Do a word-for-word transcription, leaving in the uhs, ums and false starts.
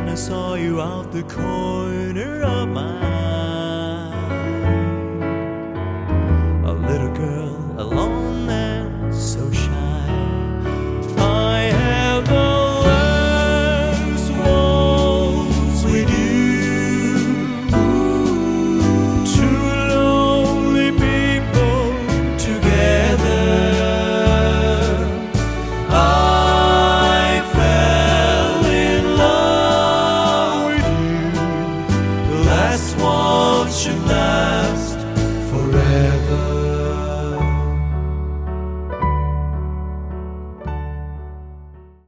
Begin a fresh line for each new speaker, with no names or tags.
I saw you out the corner of my eye.